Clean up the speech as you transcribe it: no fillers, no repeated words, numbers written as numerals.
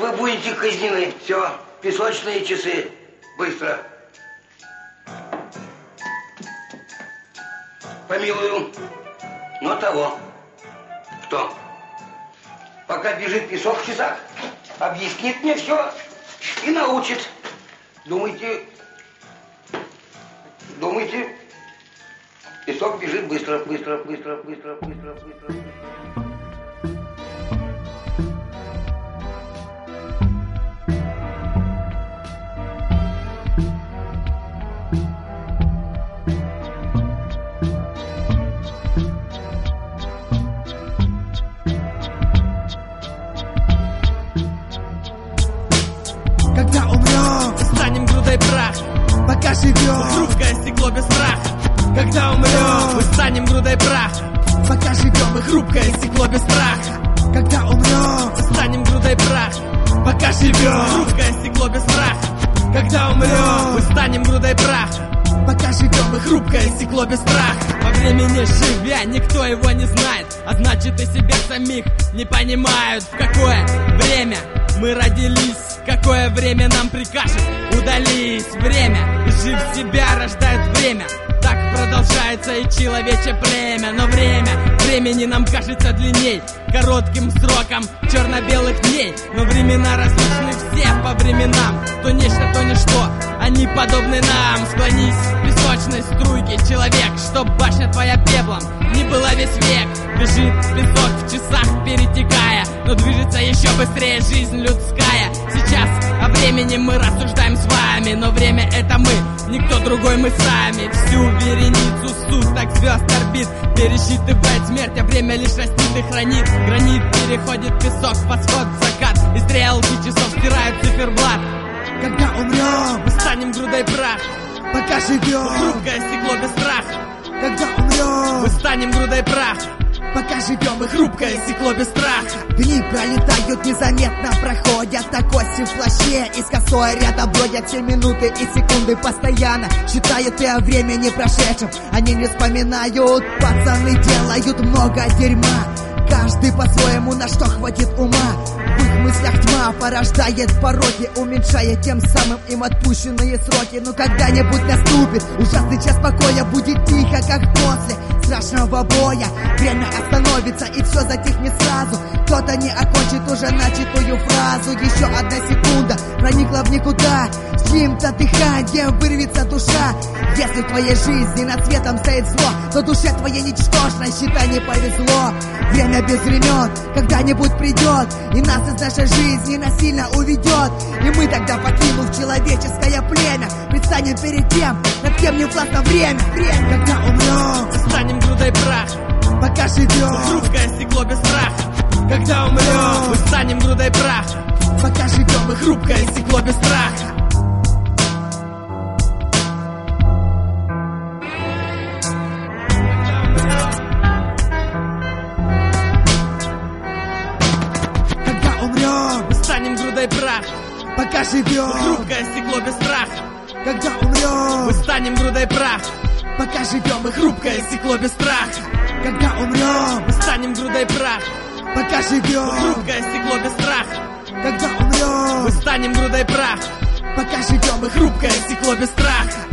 вы будете казнены. Все, песочные часы. Быстро. Помилую. Но того. Кто? Пока бежит песок в часах, объяснит мне все и научит. Думаете, песок бежит быстро. Когда умрем, станем грудой праха. Пока живем, хрупкое стекло без страха. Когда умрем, мы станем грудой праха. Пока живем, и хрупкое стекло без страха. Когда умрем, станем грудой праха. Пока живем, хрупкое стекло без страха. Когда умрем, мы станем грудой праха. Пока живем, и хрупкое стекло без страха. Во времени живя, никто его не знает, а значит и себя самих не понимают. В какое время мы родились, какое время нам прикажет удались. Время, жив себя, рождает время. Так продолжается и человече племя. Но времени нам кажется длинней, коротким сроком черно-белых дней. Но времена различны все по временам. То нечто, то ничто, они подобны нам. Склонись в песочной струйке, человек, чтоб башня твоя пеплом не была весь век. Бежит песок в часах, перетекая, но движется еще быстрее жизнь людская. Сейчас о времени мы рассуждаем с вами, но время это мы, никто другой, мы сами. Всю вереницу суток звезд орбит пересчитывает смерть, а время лишь растит и хранит. Гранит переходит песок, восход, закат, и стрелки часов стирают циферблат. Когда умрем, мы станем грудой праха. Пока живем, хрупкое стекло без страха. Когда умрем, мы станем грудой праха. Пока живем, и хрупкое стекло без страха. Дни пролетают, незаметно проходят, так осень в плаще, из косой ряда бродят. Все минуты и секунды постоянно считают и о времени прошедшем. Они не вспоминают, пацаны делают много дерьма. Каждый по-своему, на что хватит ума. В их мыслях тьма порождает пороки, уменьшая тем самым им отпущенные сроки. Но когда-нибудь наступит ужасный час покоя, будет тихо, как после страшного боя. Время остановится и все затихнет сразу. Кто-то не окончит уже начатую фразу. Еще одна секунда проникла в никуда, с чьим-то дыханием вырвется душа. Если в твоей жизни над светом стоит зло, то душе твоей ничтожно, считай, не повезло. Время без времен когда-нибудь придет, и нас из нашей жизни насильно уведет. И мы тогда, покинув человеческое племя, предстанем перед тем, над кем не властно время. Когда умрем, станем грудой праха. Пока живем, хрупкое стекло без страха. Когда умрем, мы станем грудой праха. Пока живем, и хрупкое стекло без страха. Станем грудой праха. Пока живем, хрупкое стекло без страха. Когда умрем, мы станем грудой праха. Пока живем, и хрупкое стекло без страха. Когда умрем, мы станем грудой праха. Пока живем, хрупкое стекло без страха. Когда умрем, мы станем грудой праха. Пока живем, и хрупкое стекло без страха.